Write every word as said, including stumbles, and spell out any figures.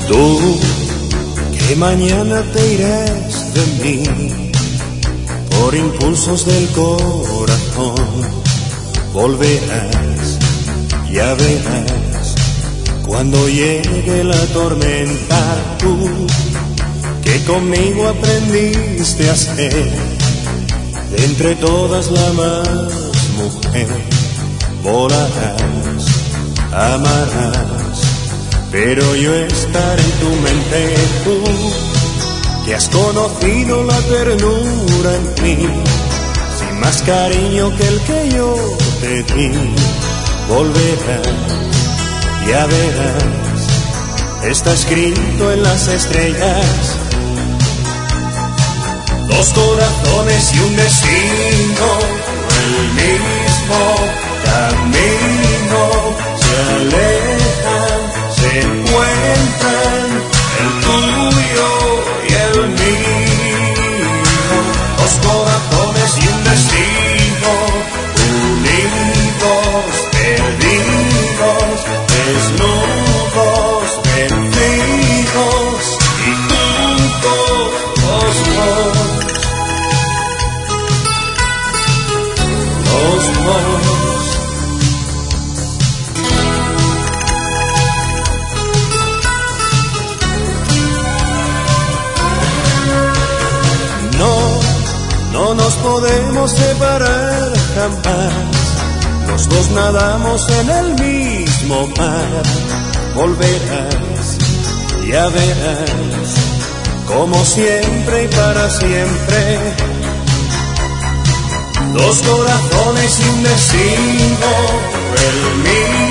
Tú, que mañana te irás de mí, por impulsos del corazón, volverás, ya verás, cuando llegue la tormenta. Tú, que conmigo aprendiste a ser, de entre todas la más mujer, volarás, amarás, pero yo estaré en tu mente. Tú, que has conocido la ternura en mí, sin más cariño que el que yo te di, volverás, ya verás, está escrito en las estrellas. Dos corazones y un destino, el mismo camino, se alejan, se encuentran, el tuyo y el mío. Dos corazones y un destino, unidos, perdidos, desnudos, vencidos y juntos los dos. Los dos. No, no nos podemos separar jamás. Los dos nadamos en el mismo mar. Volverás, ya verás, como siempre y para siempre. Dos corazones y un destino, el mío